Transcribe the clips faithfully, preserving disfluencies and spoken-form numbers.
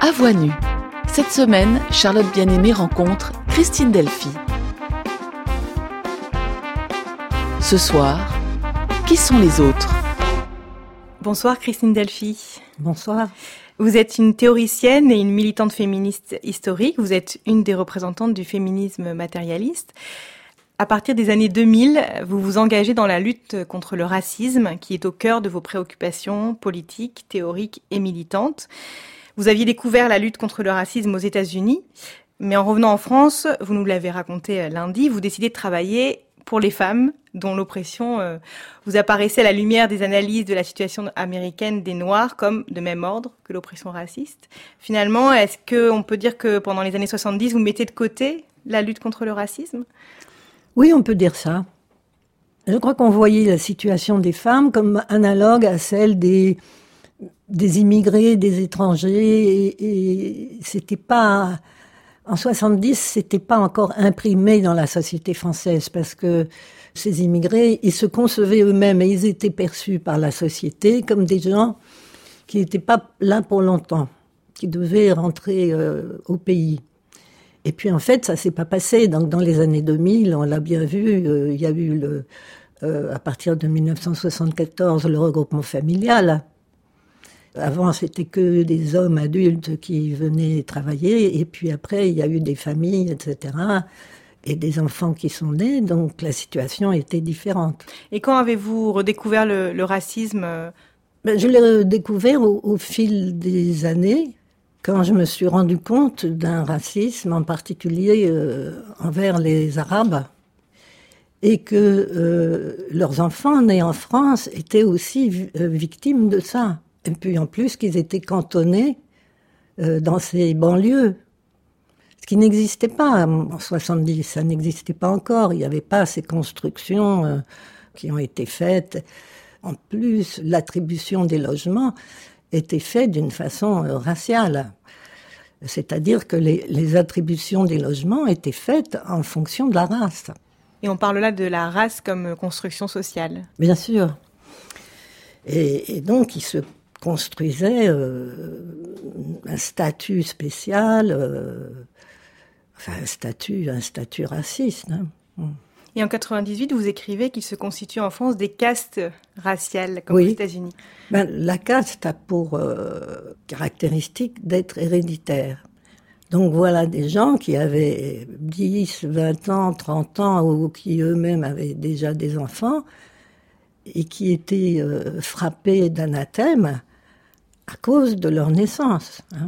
À voix nue. Cette semaine, Charlotte Bien-Aimée rencontre Christine Delphy. Ce soir, qui sont les autres ? Bonsoir Christine Delphy. Bonsoir. Vous êtes une théoricienne et une militante féministe historique. Vous êtes une des représentantes du féminisme matérialiste. À partir des années deux mille, vous vous engagez dans la lutte contre le racisme qui est au cœur de vos préoccupations politiques, théoriques et militantes. Vous aviez découvert la lutte contre le racisme aux États-Unis, mais en revenant en France, vous nous l'avez raconté lundi, vous décidez de travailler pour les femmes dont l'oppression euh, vous apparaissait à la lumière des analyses de la situation américaine des Noirs comme de même ordre que l'oppression raciste. Finalement, est-ce qu'on peut dire que pendant les années soixante-dix, vous mettez de côté la lutte contre le racisme ? Oui, on peut dire ça. Je crois qu'on voyait la situation des femmes comme analogue à celle des, des immigrés, des étrangers, et, et c'était pas... En soixante-dix, c'était pas encore imprimé dans la société française parce que ces immigrés, ils se concevaient eux-mêmes et ils étaient perçus par la société comme des gens qui n'étaient pas là pour longtemps, qui devaient rentrer euh, au pays. Et puis en fait, ça s'est pas passé. Donc dans les années deux mille, on l'a bien vu, euh, il y a eu le, euh, à partir de dix-neuf cent soixante-quatorze le regroupement familial. Avant, c'était que des hommes adultes qui venaient travailler, et puis après, il y a eu des familles, et cetera, et des enfants qui sont nés, donc la situation était différente. Et quand avez-vous redécouvert le, le racisme ? Ben, je l'ai redécouvert au, au fil des années, quand je me suis rendu compte d'un racisme, en particulier euh, envers les Arabes, et que euh, leurs enfants nés en France étaient aussi vi- euh, victimes de ça. Et puis en plus qu'ils étaient cantonnés euh, dans ces banlieues, ce qui n'existait pas en soixante-dix, ça n'existait pas encore, il n'y avait pas ces constructions euh, qui ont été faites. En plus, l'attribution des logements était faite d'une façon euh, raciale, c'est-à-dire que les, les attributions des logements étaient faites en fonction de la race. Et on parle là de la race comme construction sociale. Bien sûr. Et, et donc, il se construisait euh, un statut spécial, euh, enfin un statut, un statut raciste. Hein. Et en quatre-vingt-dix-huit, vous écrivez qu'il se constitue en France des castes raciales, comme oui. aux États-Unis. Ben, la caste a pour euh, caractéristique d'être héréditaire. Donc voilà des gens qui avaient dix, vingt ans, trente ans, ou qui eux-mêmes avaient déjà des enfants, et qui étaient euh, frappés d'anathème à cause de leur naissance. Hein.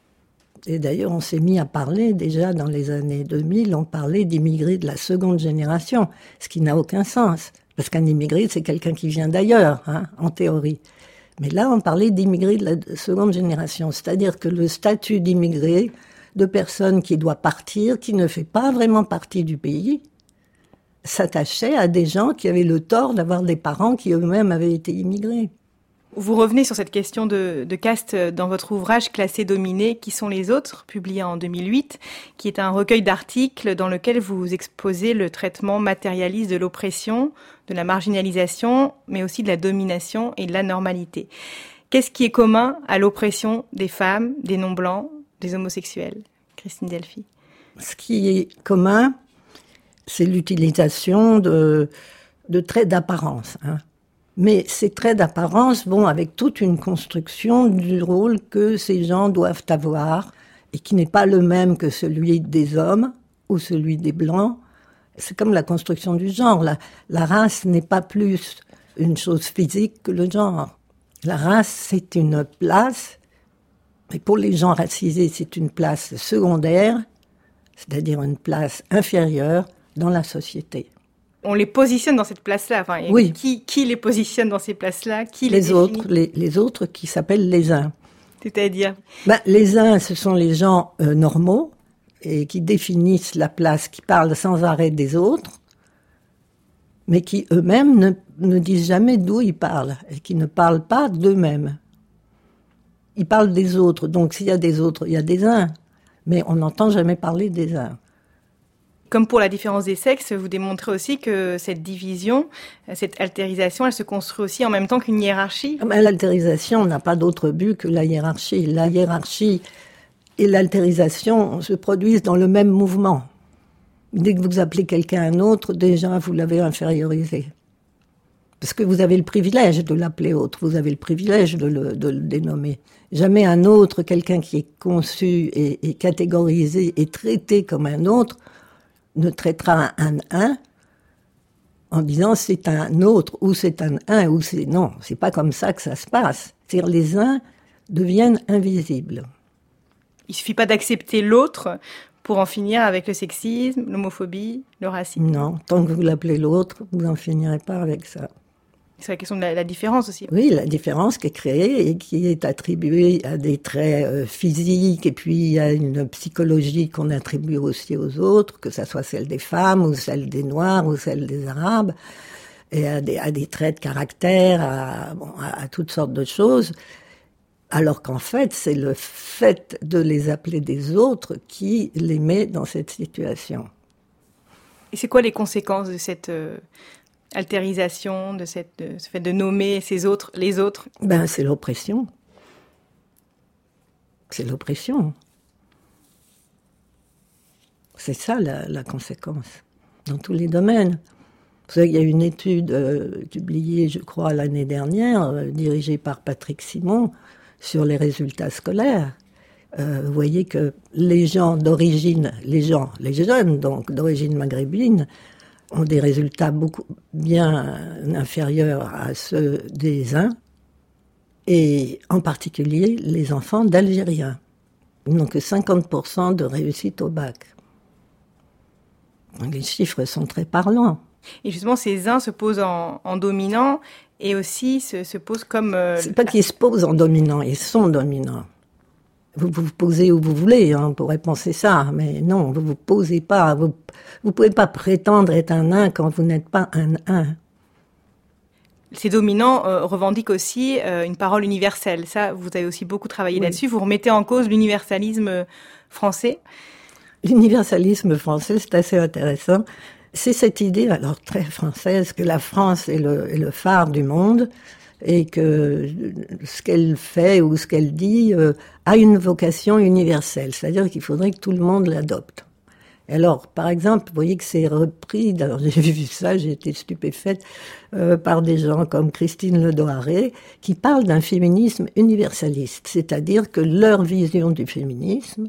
Et d'ailleurs, on s'est mis à parler, déjà dans les années deux mille, on parlait d'immigrés de la seconde génération, ce qui n'a aucun sens, parce qu'un immigré, c'est quelqu'un qui vient d'ailleurs, hein, en théorie. Mais là, on parlait d'immigrés de la seconde génération, c'est-à-dire que le statut d'immigré, de personne qui doit partir, qui ne fait pas vraiment partie du pays, s'attachait à des gens qui avaient le tort d'avoir des parents qui eux-mêmes avaient été immigrés. Vous revenez sur cette question de, de caste dans votre ouvrage « Classés dominés, qui sont les autres ?» publié en deux mille huit, qui est un recueil d'articles dans lequel vous exposez le traitement matérialiste de l'oppression, de la marginalisation, mais aussi de la domination et de la normalité. Qu'est-ce qui est commun à l'oppression des femmes, des non-blancs, des homosexuels ? Christine Delphy. Ce qui est commun, c'est l'utilisation de, de traits d'apparence, hein. Mais ces traits d'apparence vont avec toute une construction du rôle que ces gens doivent avoir et qui n'est pas le même que celui des hommes ou celui des blancs. C'est comme la construction du genre. La, la race n'est pas plus une chose physique que le genre. La race, c'est une place, et pour les gens racisés, c'est une place secondaire, c'est-à-dire une place inférieure dans la société. On les positionne dans cette place-là. Enfin, oui. Qui, qui les positionne dans ces places-là ? Qui les, les autres, les, les autres qui s'appellent les uns. C'est-à-dire ? Ben, les uns, ce sont les gens euh, normaux et qui définissent la place, qui parlent sans arrêt des autres, mais qui eux-mêmes ne, ne disent jamais d'où ils parlent et qui ne parlent pas d'eux-mêmes. Ils parlent des autres, donc s'il y a des autres, il y a des uns, mais on n'entend jamais parler des uns. Comme pour la différence des sexes, vous démontrez aussi que cette division, cette altérisation, elle se construit aussi en même temps qu'une hiérarchie. Ben, l'altérisation n'a pas d'autre but que la hiérarchie. La hiérarchie et l'altérisation se produisent dans le même mouvement. Dès que vous appelez quelqu'un un autre, déjà vous l'avez infériorisé. Parce que vous avez le privilège de l'appeler autre, vous avez le privilège de le, de le dénommer. Jamais un autre, quelqu'un qui est conçu et, et catégorisé et traité comme un autre, ne traitera un un en disant c'est un autre, ou c'est un un, ou c'est... Non, c'est pas comme ça que ça se passe. C'est-à-dire les uns deviennent invisibles. Il suffit pas d'accepter l'autre pour en finir avec le sexisme, l'homophobie, le racisme. Non, tant que vous l'appelez l'autre, vous n'en finirez pas avec ça. C'est la question de la, la différence aussi. Oui, la différence qui est créée et qui est attribuée à des traits euh, physiques et puis à une psychologie qu'on attribue aussi aux autres, que ça soit celle des femmes ou celle des Noirs ou celle des Arabes, et à des, à des traits de caractère, à, bon, à, à toutes sortes de choses. Alors qu'en fait, c'est le fait de les appeler des autres qui les met dans cette situation. Et c'est quoi les conséquences de cette euh, altérisation, de, cette, de ce fait de nommer ces autres, les autres ? Ben, c'est l'oppression. C'est l'oppression. C'est ça la, la conséquence, dans tous les domaines. Vous savez, il y a une étude euh, publiée, je crois, l'année dernière, euh, dirigée par Patrick Simon, sur les résultats scolaires. Euh, vous voyez que les gens d'origine, les gens, les jeunes donc d'origine maghrébine, ont des résultats beaucoup bien inférieurs à ceux des uns, et en particulier les enfants d'Algériens. Ils n'ont que cinquante pour cent de réussite au bac. Les chiffres sont très parlants. Et justement, ces uns se posent en, en dominant et aussi se, se posent comme... Euh, C'est pas qu'ils se posent en dominant, ils sont dominants. Vous vous posez où vous voulez, hein, on pourrait penser ça, mais non, vous vous posez pas. Vous vous pouvez pas prétendre être un un quand vous n'êtes pas un un. Ces dominants euh, revendiquent aussi euh, une parole universelle. Ça, vous avez aussi beaucoup travaillé oui. là-dessus. Vous remettez en cause l'universalisme français. L'universalisme français, c'est assez intéressant. C'est cette idée, alors très française, que la France est le, est le phare du monde et que ce qu'elle fait ou ce qu'elle dit euh, a une vocation universelle. C'est-à-dire qu'il faudrait que tout le monde l'adopte. Alors, par exemple, vous voyez que c'est repris, alors j'ai vu ça, j'ai été stupéfaite, euh, par des gens comme Christine Ledoiré, qui parlent d'un féminisme universaliste. C'est-à-dire que leur vision du féminisme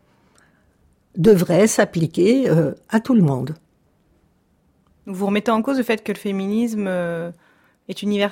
devrait s'appliquer euh, à tout le monde. Vous remettez en cause le fait que le féminisme euh, est universel ?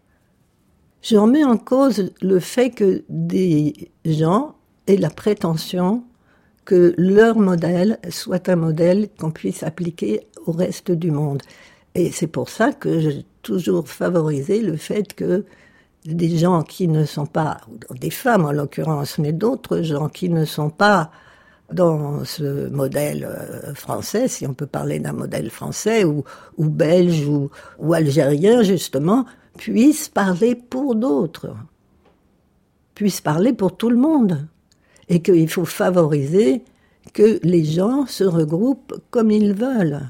Je remets en cause le fait que des gens aient la prétention que leur modèle soit un modèle qu'on puisse appliquer au reste du monde. Et c'est pour ça que j'ai toujours favorisé le fait que des gens qui ne sont pas, des femmes en l'occurrence, mais d'autres gens qui ne sont pas dans ce modèle français, si on peut parler d'un modèle français ou, ou belge ou, ou algérien justement, puissent parler pour d'autres, puissent parler pour tout le monde. Et qu'il faut favoriser que les gens se regroupent comme ils veulent.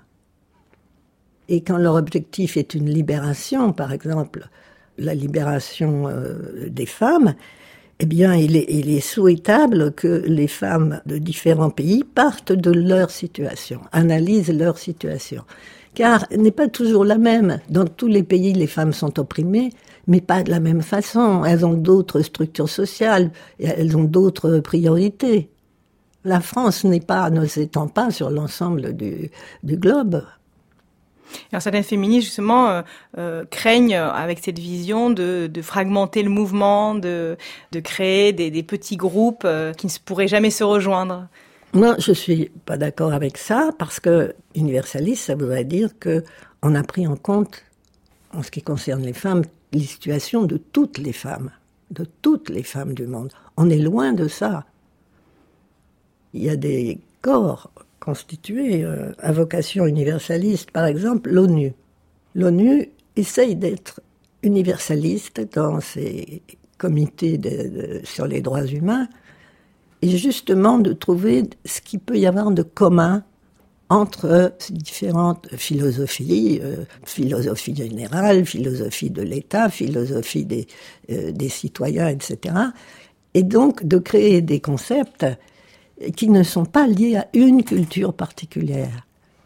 Et quand leur objectif est une libération, par exemple, la libération euh, des femmes, eh bien, il est, il est souhaitable que les femmes de différents pays partent de leur situation, analysent leur situation. Car elle n'est pas toujours la même. Dans tous les pays, les femmes sont opprimées, mais pas de la même façon. Elles ont d'autres structures sociales, elles ont d'autres priorités. La France n'est pas, ne s'étend pas sur l'ensemble du, du globe. Alors certaines féministes, justement, euh, euh, craignent, avec cette vision, de, de fragmenter le mouvement, de, de créer des, des petits groupes euh, qui ne pourraient jamais se rejoindre. Moi, je suis pas d'accord avec ça, parce que universaliste, ça voudrait dire que on a pris en compte, en ce qui concerne les femmes, les situations de toutes les femmes, de toutes les femmes du monde. On est loin de ça. Il y a des corps constitués euh, à vocation universaliste, par exemple l'ONU. L'ONU essaye d'être universaliste dans ses comités de, de, sur les droits humains, et justement de trouver ce qu'il peut y avoir de commun entre ces différentes philosophies, euh, philosophie générale, philosophie de l'État, philosophie des, euh, des citoyens, et cetera. et donc de créer des concepts qui ne sont pas liés à une culture particulière.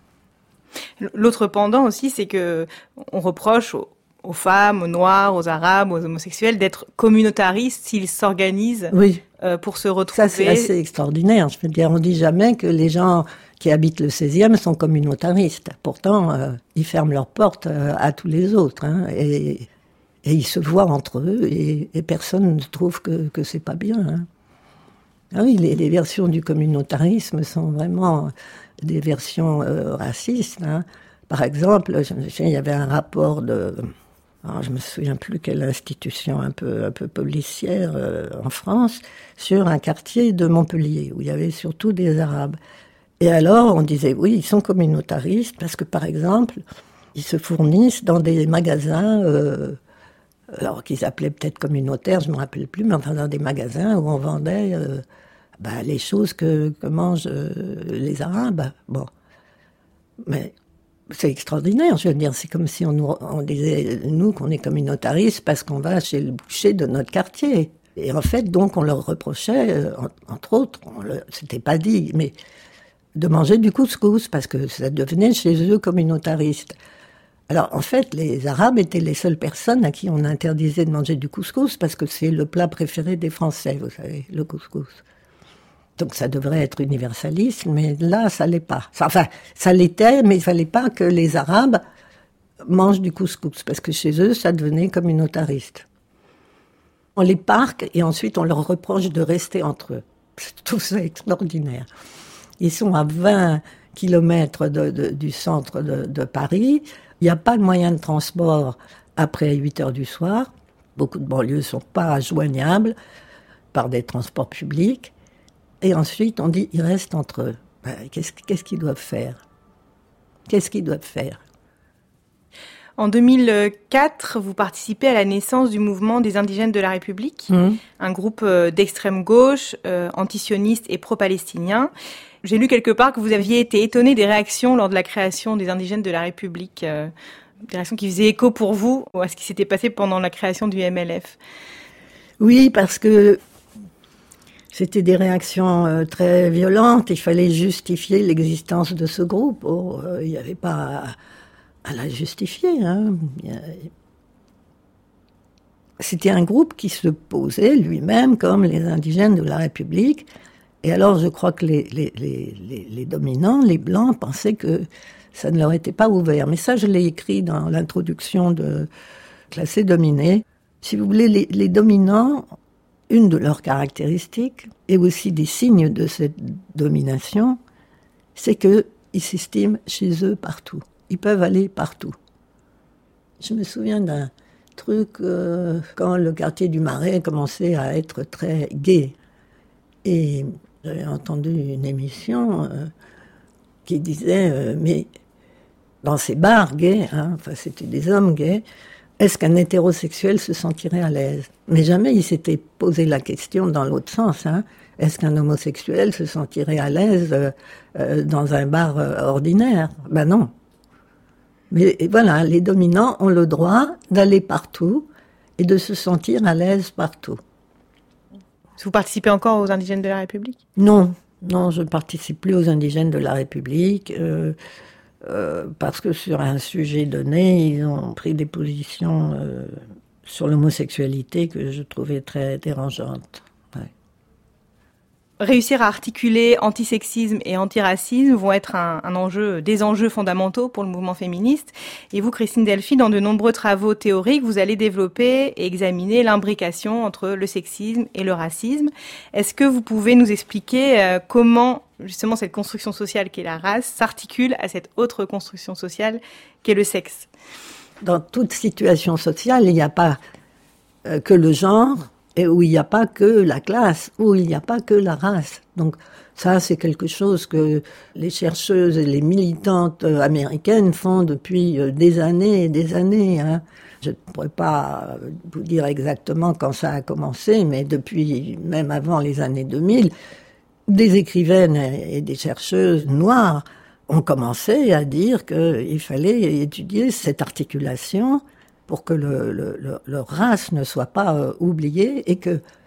L'autre pendant aussi, c'est que on reproche aux, aux femmes, aux noirs, aux arabes, aux homosexuels d'être communautaristes s'ils s'organisent oui. euh, pour se retrouver. Ça, c'est assez extraordinaire. Je veux dire, on dit jamais que les gens qui habitent le seizième sont communautaristes. Pourtant, euh, ils ferment leurs portes euh, à tous les autres, hein, et, et ils se voient entre eux, et, et personne ne trouve que, que c'est pas bien. Hein. Ah oui, les, les versions du communautarisme sont vraiment des versions euh, racistes. Hein. Par exemple, je me souviens, il y avait un rapport de... Alors, je me souviens plus quelle institution un peu, un peu policière euh, en France, sur un quartier de Montpellier, où il y avait surtout des Arabes. Et alors, on disait, oui, ils sont communautaristes, parce que, par exemple, ils se fournissent dans des magasins... Euh, alors qu'ils appelaient peut-être communautaires, je ne me rappelle plus, mais enfin dans des magasins où on vendait euh, bah, les choses que, que mangent euh, les Arabes. Bon, mais c'est extraordinaire, je veux dire, c'est comme si on, nous, on disait, nous, qu'on est communautaristes parce qu'on va chez le boucher de notre quartier. Et en fait, donc, on leur reprochait, euh, entre autres, on le, c'était pas dit, mais de manger du couscous, parce que ça devenait chez eux communautariste. Alors, en fait, les Arabes étaient les seules personnes à qui on interdisait de manger du couscous, parce que c'est le plat préféré des Français, vous savez, le couscous. Donc, ça devrait être universaliste, mais là, ça l'est pas. Enfin, ça l'était, mais il fallait pas que les Arabes mangent du couscous, parce que chez eux, ça devenait communautariste. On les parque, et ensuite, on leur reproche de rester entre eux. C'est tout ça extraordinaire. Ils sont à vingt kilomètres de, de, du centre de, de Paris. Il n'y a pas de moyen de transport après huit heures du soir. Beaucoup de banlieues ne sont pas joignables par des transports publics. Et ensuite, on dit, ils restent entre eux. Ben, qu'est-ce, qu'est-ce qu'ils doivent faire ? Qu'est-ce qu'ils doivent faire ? En deux mille quatre, vous participez à la naissance du mouvement des indigènes de la République, mmh. un groupe d'extrême gauche, euh, antisioniste et pro-palestinien. J'ai lu quelque part que vous aviez été étonné des réactions lors de la création des indigènes de la République, euh, des réactions qui faisaient écho pour vous à ce qui s'était passé pendant la création du M L F. Oui, parce que c'était des réactions euh, très violentes. Il fallait justifier l'existence de ce groupe. Oh, euh, il n'y avait pas à, à la justifier. Hein. C'était un groupe qui se posait lui-même comme les indigènes de la République. Et alors, je crois que les, les, les, les dominants, les Blancs, pensaient que ça ne leur était pas ouvert. Mais ça, je l'ai écrit dans l'introduction de Classé Dominé. Si vous voulez, les, les dominants, une de leurs caractéristiques, et aussi des signes de cette domination, c'est qu'ils s'estiment chez eux partout. Ils peuvent aller partout. Je me souviens d'un truc, euh, quand le quartier du Marais commençait à être très gai. Et j'avais entendu une émission euh, qui disait, euh, mais dans ces bars gays, hein, enfin c'était des hommes gays, est-ce qu'un hétérosexuel se sentirait à l'aise ? Mais jamais il s'était posé la question dans l'autre sens. Hein, est-ce qu'un homosexuel se sentirait à l'aise euh, euh, dans un bar euh, ordinaire ? Ben non. Mais voilà, les dominants ont le droit d'aller partout et de se sentir à l'aise partout. Vous participez encore aux indigènes de la République ? Non, non, je ne participe plus aux indigènes de la République euh, euh, parce que sur un sujet donné, ils ont pris des positions euh, sur l'homosexualité que je trouvais très dérangeantes. Ouais. Réussir à articuler antisexisme et antiracisme vont être un, un enjeu, des enjeux fondamentaux pour le mouvement féministe. Et vous, Christine Delphy, dans de nombreux travaux théoriques, vous allez développer et examiner l'imbrication entre le sexisme et le racisme. Est-ce que vous pouvez nous expliquer euh, comment, justement, cette construction sociale qu'est la race s'articule à cette autre construction sociale qu'est le sexe ? Dans toute situation sociale, il n'y a pas euh, que le genre, et où il n'y a pas que la classe, où il n'y a pas que la race. Donc ça, c'est quelque chose que les chercheuses et les militantes américaines font depuis des années et des années. Hein. Je ne pourrais pas vous dire exactement quand ça a commencé, mais depuis, même avant les années deux mille, des écrivaines et des chercheuses noires ont commencé à dire qu'il fallait étudier cette articulation pour que le, le, le, leur race ne soit pas euh, oubliée et que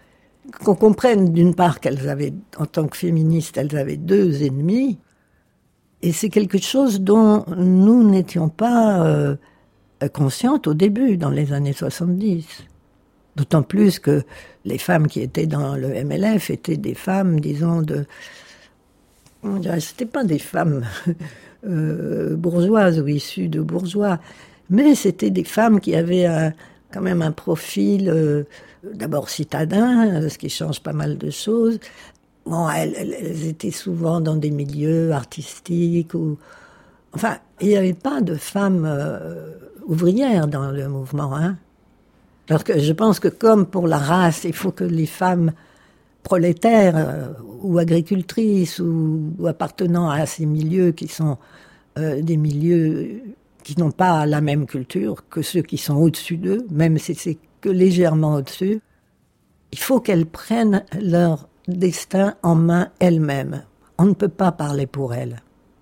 qu'on comprenne d'une part qu'elles avaient, en tant que féministes, elles avaient deux ennemis, et c'est quelque chose dont nous n'étions pas euh, conscientes au début, dans les années soixante-dix. D'autant plus que les femmes qui étaient dans le M L F étaient des femmes, disons, de... On dirait, c'était pas des femmes euh, bourgeoises ou issues de bourgeois, mais c'était des femmes qui avaient un, quand même un profil, euh, d'abord citadin, ce qui change pas mal de choses. Bon, elles, elles étaient souvent dans des milieux artistiques ou... Enfin, il n'y avait pas de femmes euh, ouvrières dans le mouvement, hein. Alors que je pense que comme pour la race, il faut que les femmes prolétaires euh, ou agricultrices ou, ou appartenant à ces milieux qui sont euh, des milieux qui n'ont pas la même culture que ceux qui sont au-dessus d'eux, même si c'est que légèrement au-dessus, il faut qu'elles prennent leur destin en main elles-mêmes. On ne peut pas parler pour elles.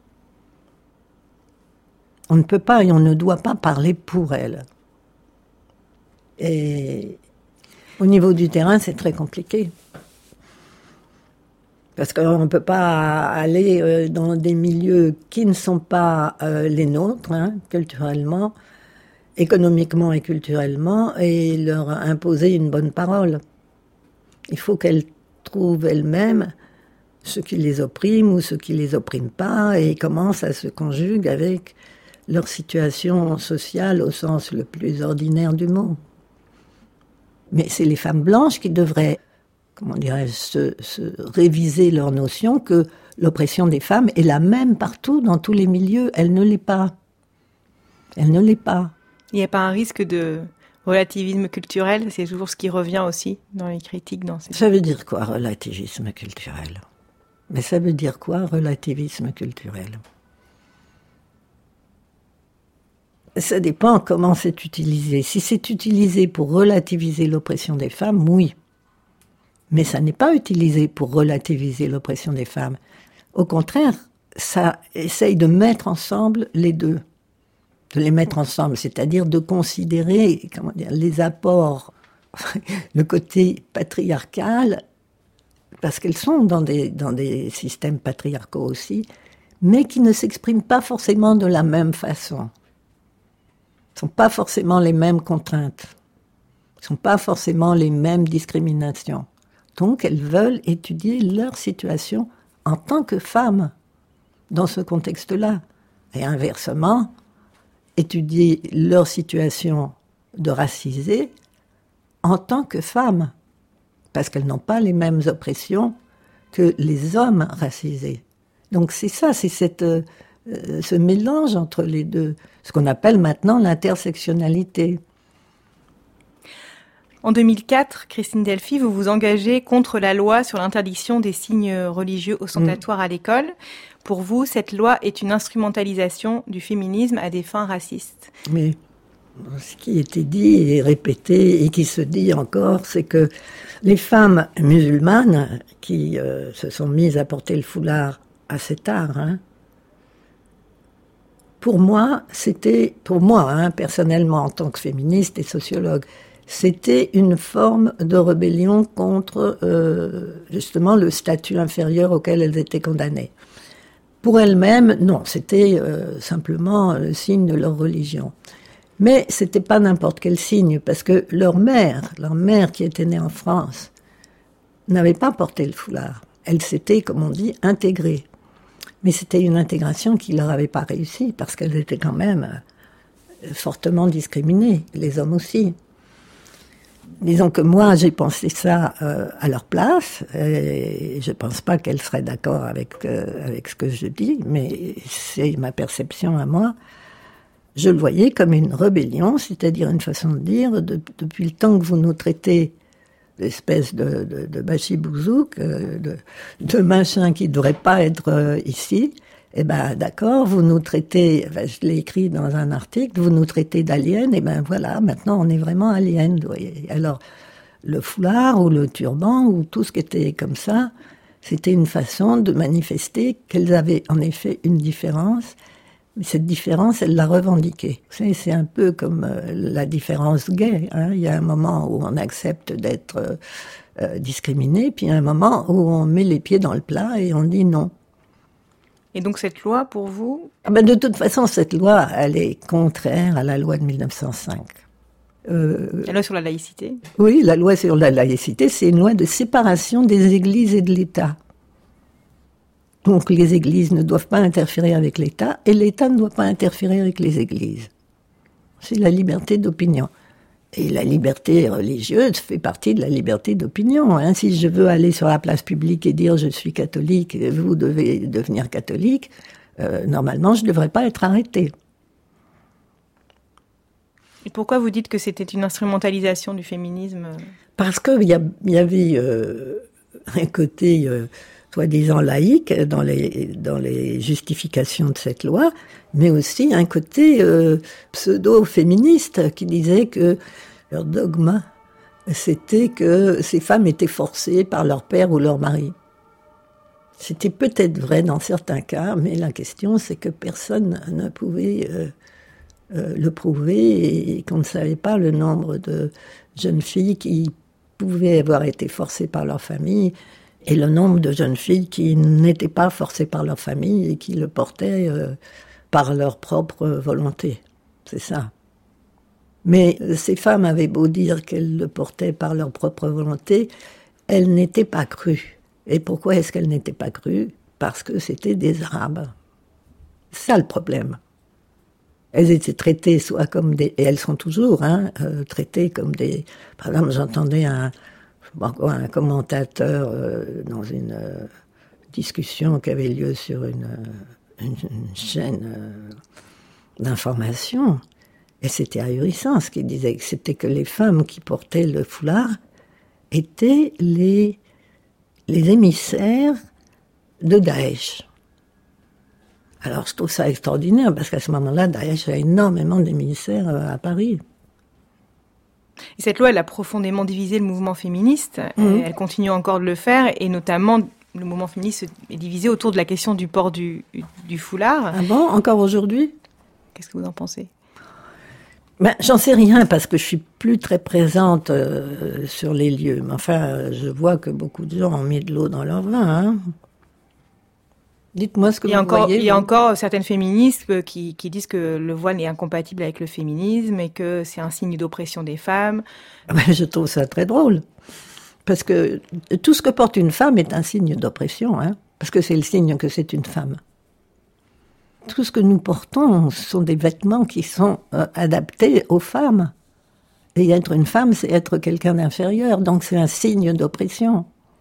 On ne peut pas et on ne doit pas parler pour elles. Et au niveau du terrain, c'est très compliqué. Parce qu'on ne peut pas aller dans des milieux qui ne sont pas euh, les nôtres, hein, culturellement, économiquement et culturellement, et leur imposer une bonne parole. Il faut qu'elles trouvent elles-mêmes ce qui les opprime ou ce qui les opprime pas, et comment ça se conjugue avec leur situation sociale au sens le plus ordinaire du mot. Mais c'est les femmes blanches qui devraient, comment dirais-je, se, se réviser leur notion que l'oppression des femmes est la même partout, dans tous les milieux. Elle ne l'est pas. Elle ne l'est pas. Il n'y a pas un risque de relativisme culturel? C'est toujours ce qui revient aussi dans les critiques. Dans ces... Ça veut dire quoi, relativisme culturel? Mais ça veut dire quoi, relativisme culturel? Ça dépend comment c'est utilisé. Si c'est utilisé pour relativiser l'oppression des femmes, oui. Mais ça n'est pas utilisé pour relativiser l'oppression des femmes. Au contraire, ça essaye de mettre ensemble les deux. De les mettre ensemble, c'est-à-dire de considérer, comment dire, les apports, le côté patriarcal, parce qu'elles sont dans des, dans des systèmes patriarcaux aussi, mais qui ne s'expriment pas forcément de la même façon. Ce ne sont pas forcément les mêmes contraintes. Ce ne sont pas forcément les mêmes discriminations. Donc, elles veulent étudier leur situation en tant que femmes dans ce contexte-là. Et inversement, étudier leur situation de racisées en tant que femmes, parce qu'elles n'ont pas les mêmes oppressions que les hommes racisés. Donc c'est ça, c'est cette, euh, ce mélange entre les deux, ce qu'on appelle maintenant l'intersectionnalité. En deux mille quatre, Christine Delphy, vous vous engagez contre la loi sur l'interdiction des signes religieux ostentatoires mmh. à l'école. Pour vous, cette loi est une instrumentalisation du féminisme à des fins racistes. Mais ce qui était dit et répété et qui se dit encore, c'est que les femmes musulmanes qui euh, se sont mises à porter le foulard assez tard, hein, pour moi, c'était, pour moi, hein, personnellement, en tant que féministe et sociologue, c'était une forme de rébellion contre, euh, justement, le statut inférieur auquel elles étaient condamnées. Pour elles-mêmes, non, c'était euh, simplement le signe de leur religion. Mais c'était pas n'importe quel signe, parce que leur mère, leur mère qui était née en France, n'avait pas porté le foulard. Elle s'était, comme on dit, intégrée. Mais c'était une intégration qui leur avait pas réussi, parce qu'elles étaient quand même fortement discriminées, les hommes aussi. Disons que moi, j'ai pensé ça euh, à leur place, et je pense pas qu'elles seraient d'accord avec, euh, avec ce que je dis, mais c'est ma perception à moi. Je le voyais comme une rébellion, c'est-à-dire une façon de dire, de, depuis le temps que vous nous traitez d'espèce de, de, de bachibouzouk, de, de machin qui ne devrait pas être euh, ici, eh ben d'accord, vous nous traitez, enfin, je l'ai écrit dans un article, vous nous traitez d'aliens, et ben voilà, maintenant on est vraiment aliens. Vous voyez. Alors, le foulard ou le turban ou tout ce qui était comme ça, c'était une façon de manifester qu'elles avaient en effet une différence Mais cette différence, elle l'a revendiquée. Vous savez, c'est un peu comme euh, la différence gay. Hein. Il y a un moment où on accepte d'être euh, euh, discriminé, puis il y a un moment où on met les pieds dans le plat et on dit non. Et donc cette loi, pour vous? Ah ben de toute façon, cette loi, elle est contraire à la loi de mille neuf cent cinq. Euh, la loi sur la laïcité? Oui, la loi sur la laïcité, c'est une loi de séparation des églises et de l'État. Donc les églises ne doivent pas interférer avec l'État et l'État ne doit pas interférer avec les églises. C'est la liberté d'opinion. Et la liberté religieuse fait partie de la liberté d'opinion. Hein. Si je veux aller sur la place publique et dire je suis catholique, vous devez devenir catholique, euh, normalement je ne devrais pas être arrêtée. Et pourquoi vous dites que c'était une instrumentalisation du féminisme? Parce qu'il y, y avait euh, un côté... Euh, soi-disant laïque dans les, dans les justifications de cette loi, mais aussi un côté euh, pseudo-féministe qui disait que leur dogme, c'était que ces femmes étaient forcées par leur père ou leur mari. C'était peut-être vrai dans certains cas, mais la question c'est que personne ne pouvait euh, euh, le prouver et qu'on ne savait pas le nombre de jeunes filles qui pouvaient avoir été forcées par leur famille et le nombre de jeunes filles qui n'étaient pas forcées par leur famille et qui le portaient euh, par leur propre volonté. C'est ça. Mais ces femmes avaient beau dire qu'elles le portaient par leur propre volonté, elles n'étaient pas crues. Et pourquoi est-ce qu'elles n'étaient pas crues? Parce que c'était des Arabes. C'est ça le problème. Elles étaient traitées soit comme des... Et elles sont toujours hein, euh, traitées comme des... Par exemple, j'entendais un... un commentateur euh, dans une euh, discussion qui avait lieu sur une, une, une chaîne euh, d'information. Et c'était ahurissant ce qu'il disait. C'était que les femmes qui portaient le foulard étaient les, les émissaires de Daesh. Alors je trouve ça extraordinaire parce qu'à ce moment-là, Daesh a énormément d'émissaires euh, à Paris. Et cette loi, elle a profondément divisé le mouvement féministe. Mmh. Elle continue encore de le faire, et notamment, le mouvement féministe est divisé autour de la question du port du, du foulard. Ah bon, encore aujourd'hui? Qu'est-ce que vous en pensez? Ben, j'en sais rien, parce que je suis plus très présente euh, sur les lieux. Mais enfin, je vois que beaucoup de gens ont mis de l'eau dans leur vin, hein. Dites-moi ce que il y a vous encore, voyez. Il y a encore certaines féministes qui, qui disent que le voile est incompatible avec le féminisme et que c'est un signe d'oppression des femmes. Ben, je trouve ça très drôle. Parce que tout ce que porte une femme est un signe d'oppression, hein, parce que c'est le signe que c'est une femme. Tout ce que nous portons sont des vêtements qui sont euh, adaptés aux femmes. Et être une femme, c'est être quelqu'un d'inférieur, donc c'est un signe d'oppression.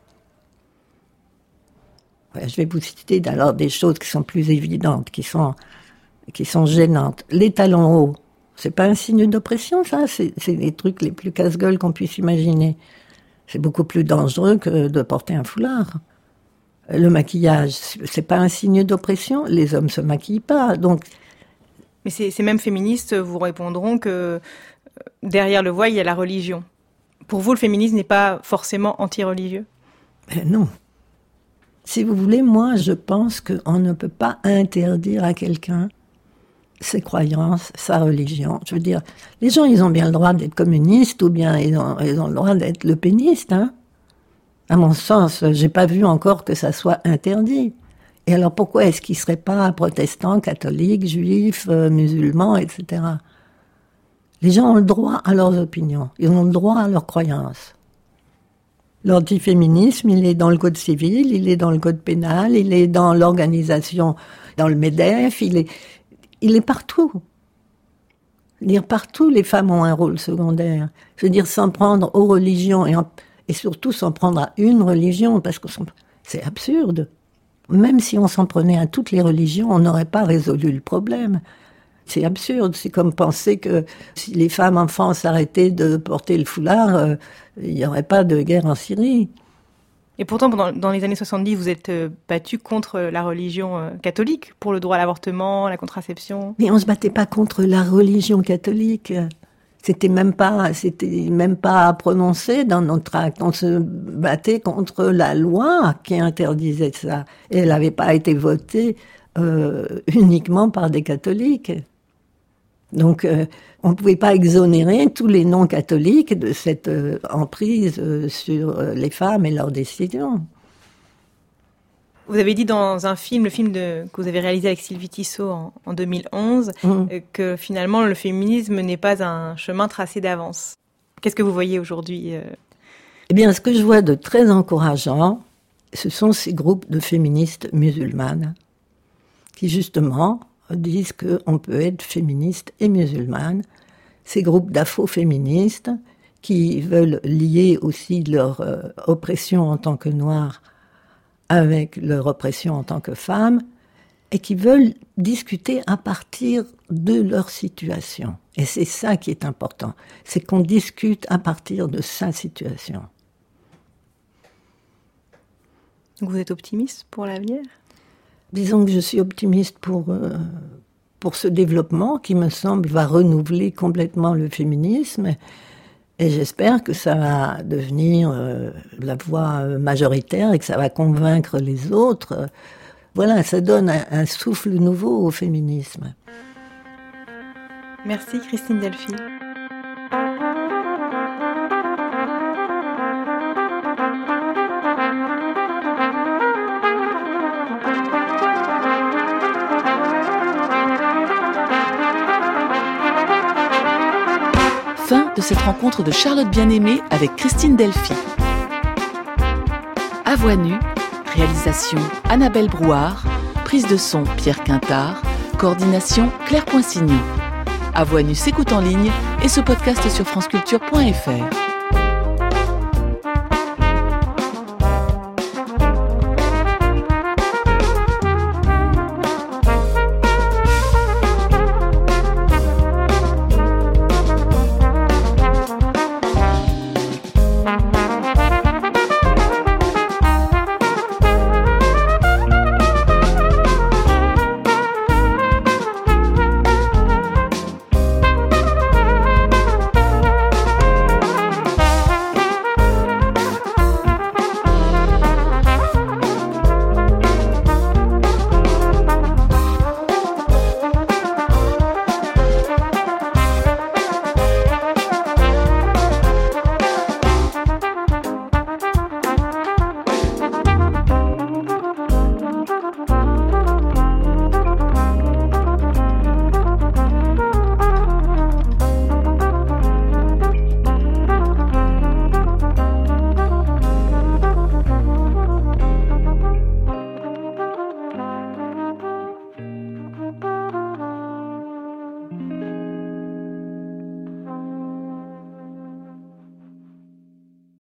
Je vais vous citer alors des choses qui sont plus évidentes, qui sont, qui sont gênantes. Les talons hauts, c'est pas un signe d'oppression, ça. C'est, c'est les trucs les plus casse-gueule qu'on puisse imaginer. C'est beaucoup plus dangereux que de porter un foulard. Le maquillage, c'est pas un signe d'oppression. Les hommes se maquillent pas, donc. Mais ces, ces mêmes féministes vous répondront que derrière le voile, il y a la religion. Pour vous, le féminisme n'est pas forcément anti-religieux? Ben non. Si vous voulez, moi, je pense qu'on ne peut pas interdire à quelqu'un ses croyances, sa religion. Je veux dire, les gens, ils ont bien le droit d'être communistes ou bien ils ont, ils ont le droit d'être le pénistes, hein. À mon sens, j'ai pas vu encore que ça soit interdit. Et alors, pourquoi est-ce qu'ils seraient pas protestants, catholiques, juifs, euh, musulmans, et cetera. Les gens ont le droit à leurs opinions. Ils ont le droit à leurs croyances. L'antiféminisme, il est dans le code civil, il est dans le code pénal, il est dans l'organisation, dans le MEDEF, il est, il est partout. Je veux dire, partout, les femmes ont un rôle secondaire. Je veux dire, s'en prendre aux religions et, en, et surtout s'en prendre à une religion, parce que c'est absurde. Même si on s'en prenait à toutes les religions, on n'aurait pas résolu le problème. C'est absurde, c'est comme penser que si les femmes en France arrêtaient de porter le foulard, euh, il n'y aurait pas de guerre en Syrie. Et pourtant, dans, dans les années soixante-dix, vous êtes euh, battu contre la religion euh, catholique, pour le droit à l'avortement, la contraception. Mais on ne se battait pas contre la religion catholique. C'était même pas, c'était même pas prononcé dans notre acte. On se battait contre la loi qui interdisait ça. Et elle n'avait pas été votée euh, uniquement par des catholiques. Donc, euh, on ne pouvait pas exonérer tous les non-catholiques de cette euh, emprise euh, sur euh, les femmes et leurs décisions. Vous avez dit dans un film, le film de, que vous avez réalisé avec Sylvie Tissot en, en deux mille onze, mmh. euh, que finalement le féminisme n'est pas un chemin tracé d'avance. Qu'est-ce que vous voyez aujourd'hui euh... Eh bien, ce que je vois de très encourageant, ce sont ces groupes de féministes musulmanes qui, justement, disent qu'on peut être féministe et musulmane. Ces groupes d'afro-féministes qui veulent lier aussi leur euh, oppression en tant que noire avec leur oppression en tant que femme, et qui veulent discuter à partir de leur situation. Et c'est ça qui est important, c'est qu'on discute à partir de sa situation. Donc vous êtes optimiste pour l'avenir ? Disons que je suis optimiste pour, euh, pour ce développement qui me semble va renouveler complètement le féminisme. Et j'espère que ça va devenir euh, la voix majoritaire et que ça va convaincre les autres. Voilà, ça donne un, un souffle nouveau au féminisme. Merci Christine Delphy. Fin de cette rencontre de Charlotte Bien-Aimée avec Christine Delphy. À voix nue, réalisation Annabelle Brouard, prise de son Pierre Quintard, coordination Claire Poinsignon. À voix nue s'écoute en ligne et ce podcast sur franceculture point f r.